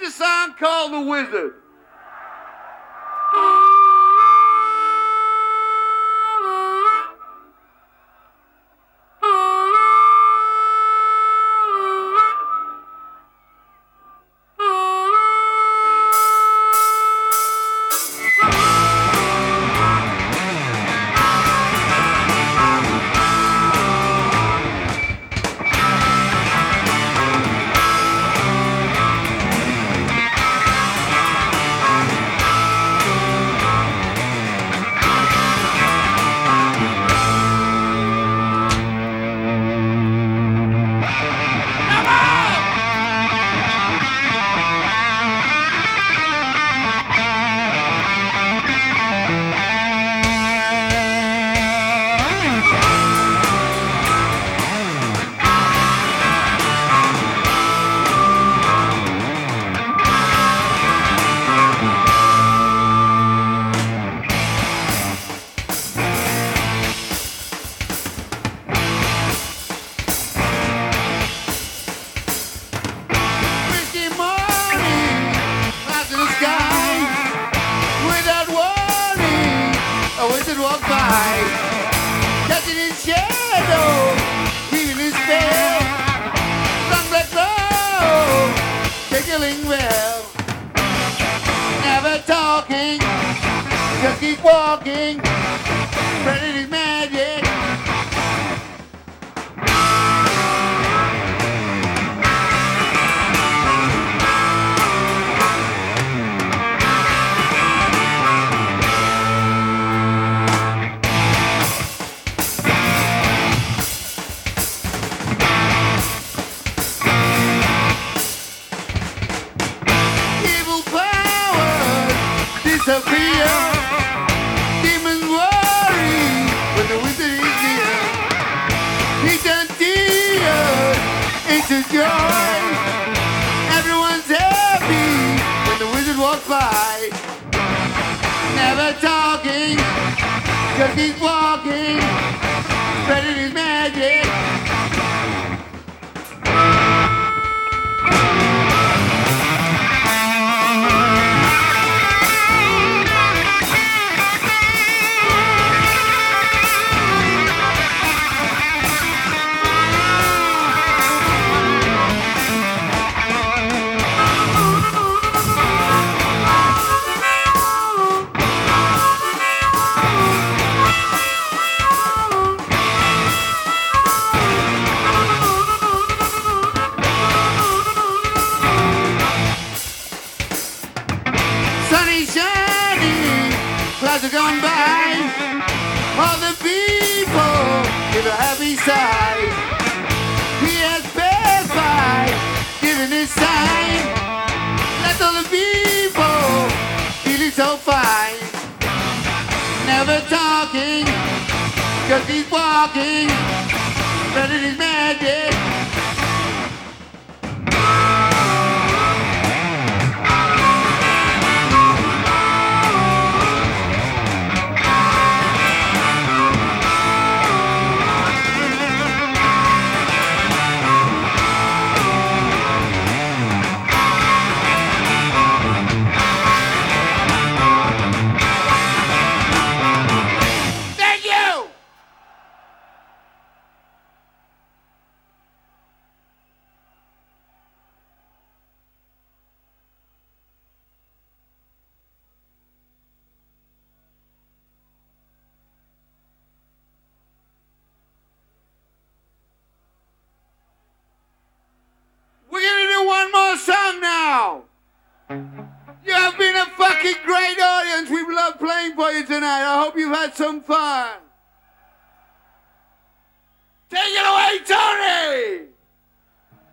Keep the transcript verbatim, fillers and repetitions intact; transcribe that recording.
a song called The Wizard. Walk by, catching his shadow, heaving his bed, long black robe, tickling well, never talking, just keep walking, spreading his magic. Disappear. Demons worry when the wizard is near. He turns tears into joy. Everyone's happy when the wizard walks by. Never talking, just keeps walking, spreading his magic. Clouds are going by, all the people give a happy sigh. He has passed by, giving his sign. Let all the people feeling so fine. Never talking, just keep walking, spreading his magic. Song now. You have been a fucking great audience. We've loved playing for you tonight. I hope you've had some fun. Take it away, Tony!